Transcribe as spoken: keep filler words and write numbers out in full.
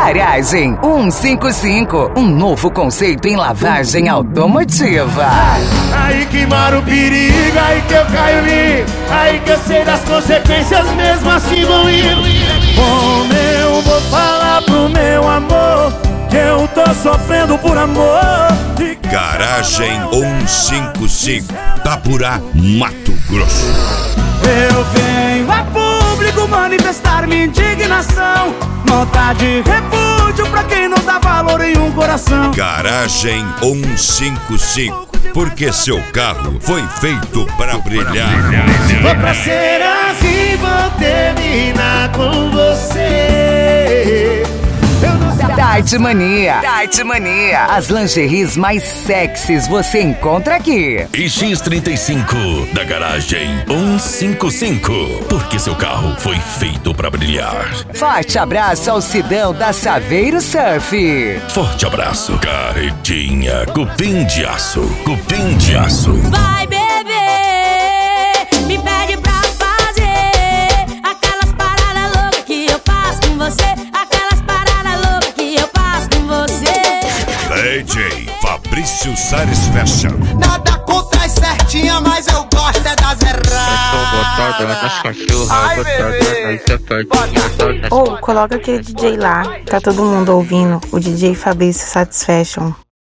Garagem cento e cinquenta e cinco, um novo conceito em lavagem automotiva. Aí que mora o perigo, aí que eu caio ali, aí que eu sei das consequências, mesmo assim vou ir. Como eu vou falar pro meu amor que eu tô sofrendo por amor? Garagem cento e cinquenta e cinco, Tapurá, Mato Grosso. Eu venho a público manifestar minha indignação, nota de repúdio pra quem não dá valor em um coração. Garagem cento e cinquenta e cinco, porque seu carro foi feito para brilhar. Vou pra ser assim, vou terminar com você. Tight Mania. Tight Mania. As lingeries mais sexys você encontra aqui. E X trinta e cinco da Garagem cento e cinquenta e cinco, porque seu carro foi feito pra brilhar. Forte abraço ao Sidão da Saveiro Surf. Forte abraço, Caretinha, cupim de aço, cupim de aço. Vai beber, me pede pra fazer aquelas paradas loucas que eu faço com você. Aquelas paradas loucas que eu faço com você. D J Fabrício Sares Fashion. Nada contra as certinhas, mas eu gosto é das erradas. Ou, oh, coloca aquele D J lá, tá todo mundo ouvindo, o D J Fabrício Satisfaction.